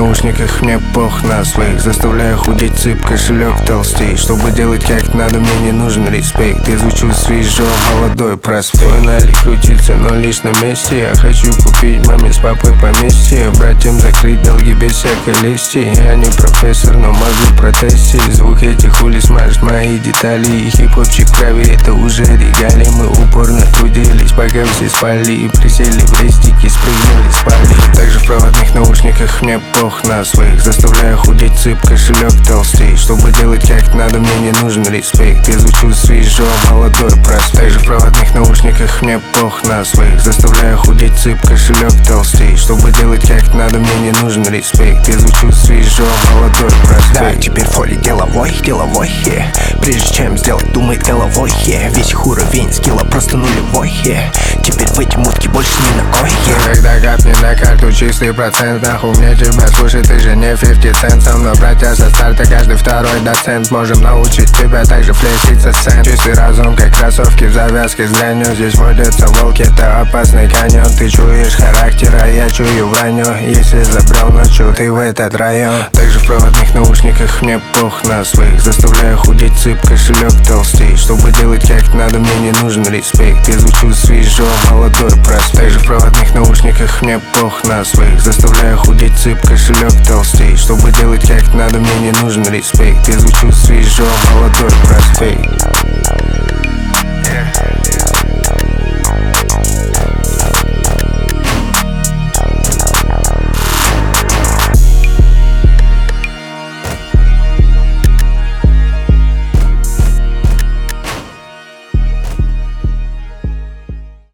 наушниках, мне пох на своих. Заставляю худеть, цып, кошелек толстей. Чтобы делать как надо, мне не нужен респект. Я звучу свежо, молодой проспект. Фонарик крутится, но лишь на месте. Я хочу купить маме с папой поместье. Братьям закрыть долги без всякой лести. Я не профессор, но могу протестить. Звук этих улиц смажет мои детали. И хип-хопчик в крови, это уже регалии. Мы упорно трудились, пока все спали. И присели в рестики, спрыгнули, спали. Также в проводных наушниках, мне пох на своих. Заставляю худеть, цып, кошелек толстей. Чтобы делать как надо, мне не нужен респект. Я звучу свежо, молодой проспект. Также в проводных наушниках, мне пох на своих. Заставляю худеть, цып, кошелек толстей. Чтобы делать как надо, мне не нужен респект. Я звучу свежо, молодой проспект. Да, теперь фоли деловой, прежде чем сделать, думает головой, Весь их уровень скилла просто нулевой, Теперь в эти мутки больше ни ногой, Когда капни на карту чистый процент, нахуй мне тебя слушать, ты же не 50 Cent. Со мной братья со старта, каждый второй доцент. Можем научить тебя также флекситься сцен. Чистый разум, как кроссовки в завязке с гранью. Здесь водятся волки, это опасный каньон. Ты чуешь характер, а я чую вранье. Если забрал ночью ты в этот район. Также в проводных наушниках, мне пох на своих. Заставляю худеть, цып, кошелек толстей. Чтобы делать как надо, мне не нужен респект. Я звучу свежо, молодой проспект. Также в проводных наушниках, мне пох на своих. Заставляю худеть, цып, кошелек толстей. Чтобы делать как надо, мне не нужен респект. Я звучу свежо, молодой проспект.